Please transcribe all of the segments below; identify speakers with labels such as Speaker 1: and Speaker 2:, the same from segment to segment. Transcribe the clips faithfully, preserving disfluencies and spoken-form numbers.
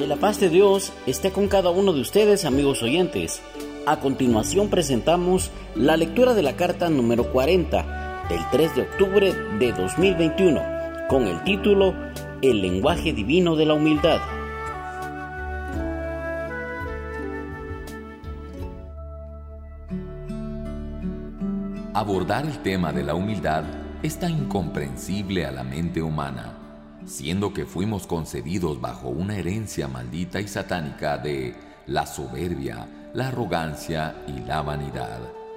Speaker 1: Que la paz de Dios esté con cada uno de ustedes, amigos oyentes. A continuación presentamos la lectura de la carta número cuarenta del tres de octubre de dos mil veintiuno con el título El lenguaje divino de la humildad.
Speaker 2: Abordar el tema de la humildad es tan incomprensible a la mente humana, siendo que fuimos concebidos bajo una herencia maldita y satánica de la soberbia, la arrogancia y la vanidad.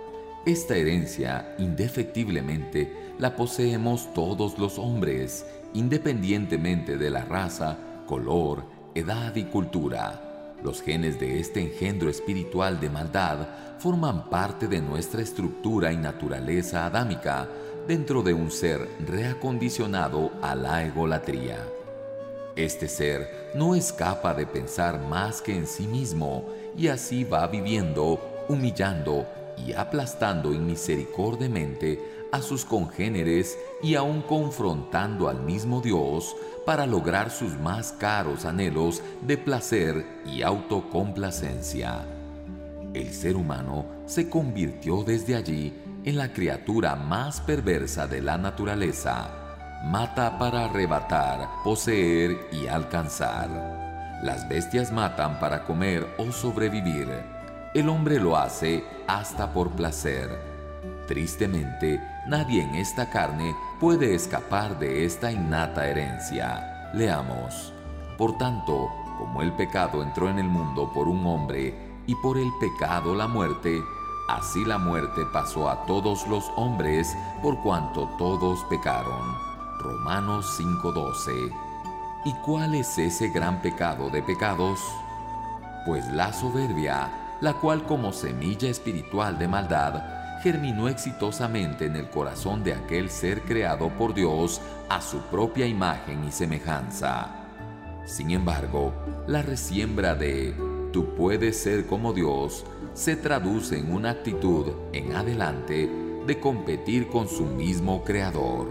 Speaker 2: Esta herencia, indefectiblemente, la poseemos todos los hombres, independientemente de la raza, color, edad y cultura. Los genes de este engendro espiritual de maldad forman parte de nuestra estructura y naturaleza adámica, dentro de un ser reacondicionado a la egolatría. Este ser no es capaz de pensar más que en sí mismo y así va viviendo, humillando y aplastando inmisericordiamente a sus congéneres y aún confrontando al mismo Dios para lograr sus más caros anhelos de placer y autocomplacencia. El ser humano se convirtió desde allí en la criatura más perversa de la naturaleza. Mata para arrebatar, poseer y alcanzar. Las bestias matan para comer o sobrevivir. El hombre lo hace hasta por placer. Tristemente, nadie en esta carne puede escapar de esta innata herencia. Leamos. Por tanto, como el pecado entró en el mundo por un hombre, y por el pecado la muerte, así la muerte pasó a todos los hombres por cuanto todos pecaron. Romanos cinco doce. ¿Y cuál es ese gran pecado de pecados? Pues la soberbia, la cual como semilla espiritual de maldad, germinó exitosamente en el corazón de aquel ser creado por Dios a su propia imagen y semejanza. Sin embargo, la resiembra de "tú puedes ser como Dios" se traduce en una actitud en adelante de competir con su mismo Creador.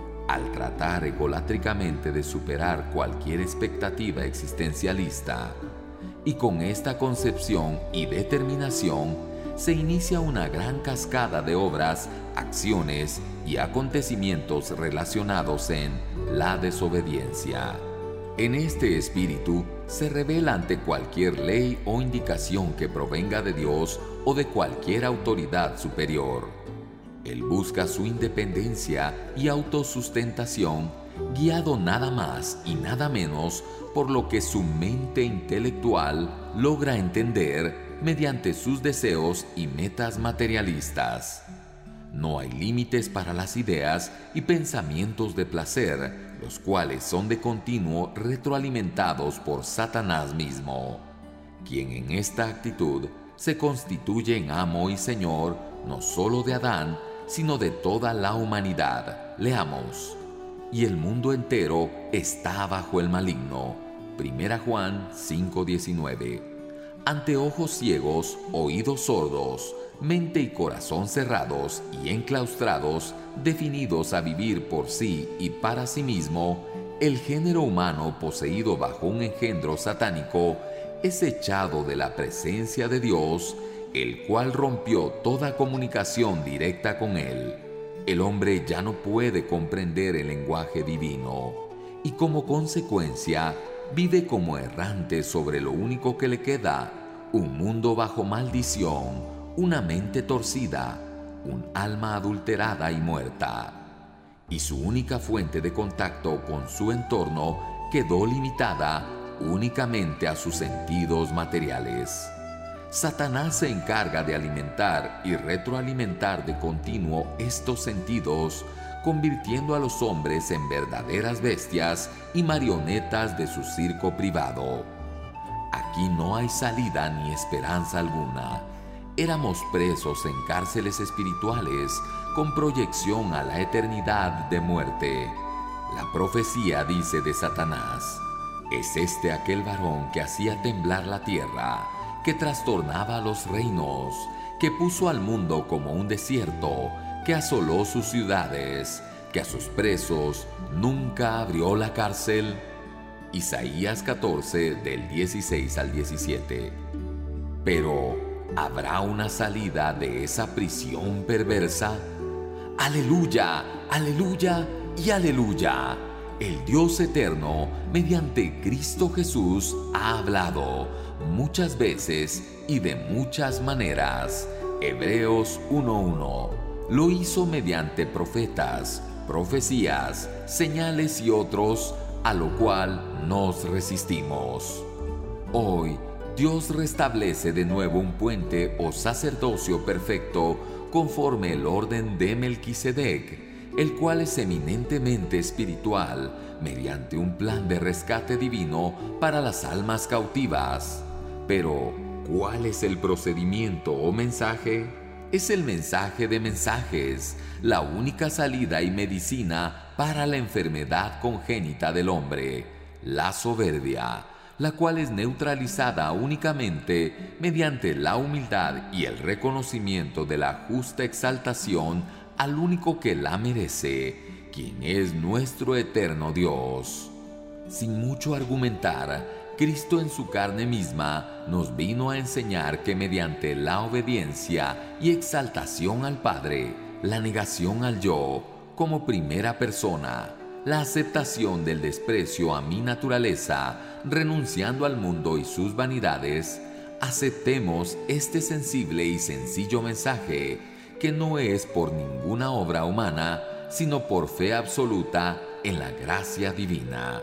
Speaker 2: Al tratar egolátricamente de superar cualquier expectativa existencialista, y con esta concepción y determinación se inicia una gran cascada de obras, acciones y acontecimientos relacionados en la desobediencia. En este espíritu se revela ante cualquier ley o indicación que provenga de Dios o de cualquier autoridad superior. Él busca su independencia y autosustentación, guiado nada más y nada menos por lo que su mente intelectual logra entender mediante sus deseos y metas materialistas. No hay límites para las ideas y pensamientos de placer, los cuales son de continuo retroalimentados por Satanás mismo, quien en esta actitud se constituye en amo y señor no solo de Adán, sino de toda la humanidad. Leamos. Y el mundo entero está bajo el maligno. Primera Juan cinco diecinueve. Ante ojos ciegos, oídos sordos, mente y corazón cerrados y enclaustrados, definidos a vivir por sí y para sí mismo, el género humano poseído bajo un engendro satánico es echado de la presencia de Dios, el cual rompió toda comunicación directa con él. El hombre ya no puede comprender el lenguaje divino y como consecuencia vive como errante sobre lo único que le queda, un mundo bajo maldición, una mente torcida, un alma adulterada y muerta. Y su única fuente de contacto con su entorno quedó limitada únicamente a sus sentidos materiales. Satanás se encarga de alimentar y retroalimentar de continuo estos sentidos, convirtiendo a los hombres en verdaderas bestias y marionetas de su circo privado. Aquí no hay salida ni esperanza alguna. Éramos presos en cárceles espirituales con proyección a la eternidad de muerte. La profecía dice de Satanás: es este aquel varón que hacía temblar la tierra, que trastornaba los reinos, que puso al mundo como un desierto, que asoló sus ciudades, que a sus presos nunca abrió la cárcel. Isaías catorce del dieciséis al diecisiete. Pero, ¿habrá una salida de esa prisión perversa? ¡Aleluya! ¡Aleluya! ¡Y aleluya! El Dios eterno, mediante Cristo Jesús, ha hablado muchas veces y de muchas maneras. Hebreos uno uno. Lo hizo mediante profetas, profecías, señales y otros, a lo cual nos resistimos. Hoy, Dios restablece de nuevo un puente o sacerdocio perfecto conforme el orden de Melquisedec, el cual es eminentemente espiritual, mediante un plan de rescate divino para las almas cautivas. Pero, ¿cuál es el procedimiento o mensaje? Es el mensaje de mensajes, la única salida y medicina para la enfermedad congénita del hombre, la soberbia, la cual es neutralizada únicamente mediante la humildad y el reconocimiento de la justa exaltación al único que la merece, quien es nuestro eterno Dios. Sin mucho argumentar, Cristo en su carne misma nos vino a enseñar que mediante la obediencia y exaltación al Padre, la negación al yo como primera persona, la aceptación del desprecio a mi naturaleza, renunciando al mundo y sus vanidades, aceptemos este sensible y sencillo mensaje, que no es por ninguna obra humana, sino por fe absoluta en la gracia divina.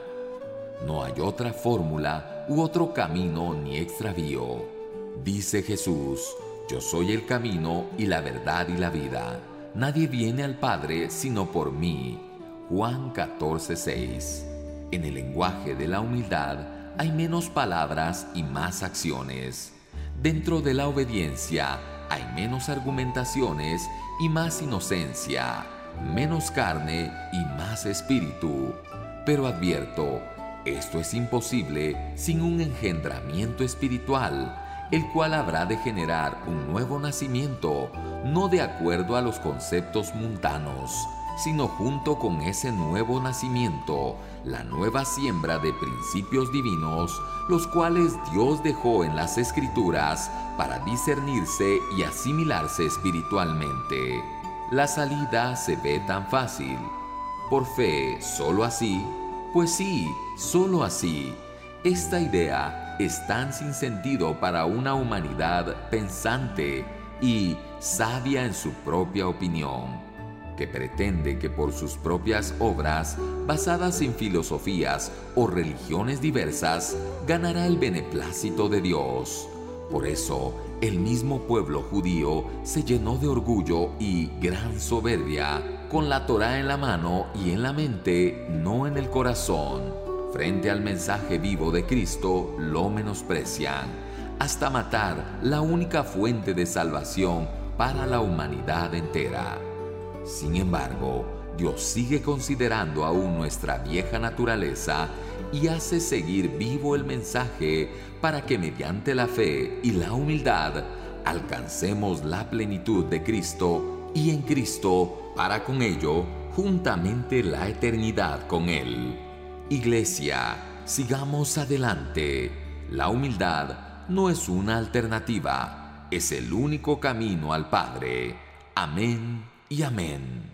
Speaker 2: No hay otra fórmula u otro camino ni extravío. Dice Jesús: yo soy el camino y la verdad y la vida. Nadie viene al Padre sino por mí. Juan catorce seis. En el lenguaje de la humildad hay menos palabras y más acciones. Dentro de la obediencia hay menos argumentaciones y más inocencia, menos carne y más espíritu. Pero advierto, esto es imposible sin un engendramiento espiritual, el cual habrá de generar un nuevo nacimiento, no de acuerdo a los conceptos mundanos, sino junto con ese nuevo nacimiento, la nueva siembra de principios divinos, los cuales Dios dejó en las Escrituras para discernirse y asimilarse espiritualmente. La salida se ve tan fácil. Por fe, ¿solo así? Pues sí, solo así. Esta idea es tan sin sentido para una humanidad pensante y sabia en su propia opinión, que pretende que por sus propias obras, basadas en filosofías o religiones diversas, ganará el beneplácito de Dios. Por eso, el mismo pueblo judío se llenó de orgullo y gran soberbia, con la Torá en la mano y en la mente, no en el corazón. Frente al mensaje vivo de Cristo, lo menosprecian, hasta matar la única fuente de salvación para la humanidad entera. Sin embargo, Dios sigue considerando aún nuestra vieja naturaleza y hace seguir vivo el mensaje para que mediante la fe y la humildad alcancemos la plenitud de Cristo y en Cristo, para con ello, juntamente la eternidad con Él. Iglesia, sigamos adelante. La humildad no es una alternativa, es el único camino al Padre. Amén y amén.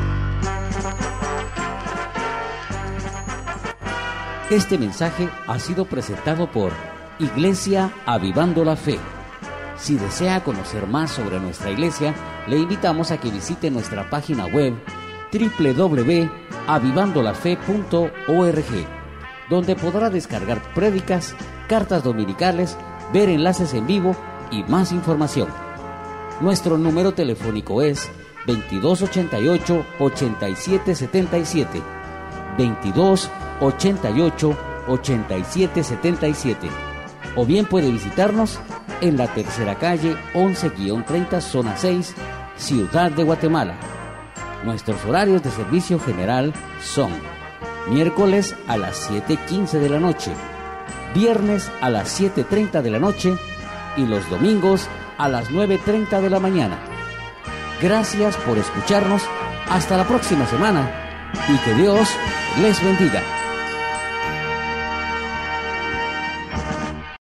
Speaker 1: Este mensaje ha sido presentado por Iglesia Avivando la Fe. Si desea conocer más sobre nuestra iglesia, le invitamos a que visite nuestra página web doble u doble u doble u punto avivando la fe punto org, donde podrá descargar prédicas, cartas dominicales, ver enlaces en vivo y más información. Nuestro número telefónico es veintidós ochenta y ocho, ochenta y siete setenta y siete, veintidós ochenta y ocho, ochenta y siete setenta y siete, o bien puede visitarnos en la tercera calle once treinta, zona seis, Ciudad de Guatemala. Nuestros horarios de servicio general son miércoles a las siete quince de la noche, viernes a las siete treinta de la noche y los domingos a las nueve treinta de la mañana. Gracias por escucharnos. Hasta la próxima semana y que Dios les bendiga.